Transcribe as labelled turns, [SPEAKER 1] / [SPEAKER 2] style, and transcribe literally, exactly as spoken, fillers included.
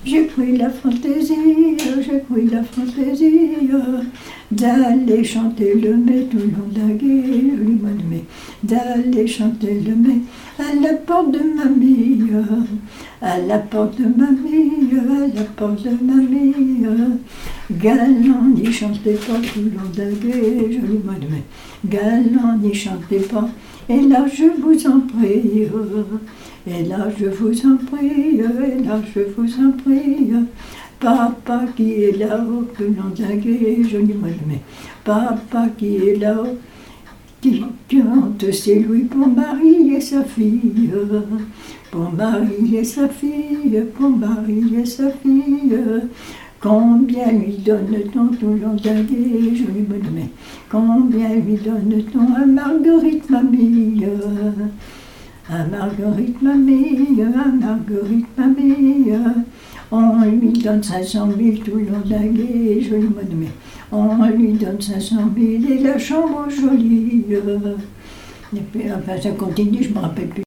[SPEAKER 1] J'ai pris la fantaisie, j'ai pris la fantaisie d'aller chanter le mai tout le long d'un gai, joli mois de mai, d'aller chanter le mai à la porte de mamie, à la porte de mamie, à la porte de mamie. Galant n'y chantez pas tout le long d'un gai, joli mois de mai, galant n'y chantez pas, et là je vous en prie. Et là je vous en prie, et là je vous en prie, papa qui est là-haut, tout le long d'un gai, joli mois de mai, papa qui est là-haut, qui chante ses louis pour Marie et sa fille, pour Marie et sa fille, pour Marie et sa fille. Combien lui donne-t-on tout le long d'un gai, joli mois de mai, combien lui donne-t-on à Marguerite mamie, à Marguerite mamie, à Marguerite mamie. On lui donne cinq cent mille tout le long d'un gai, joli mois de mai, on lui donne cinq cent mille et la chambre jolie. Et puis, enfin, ça continue, je ne me rappelle plus.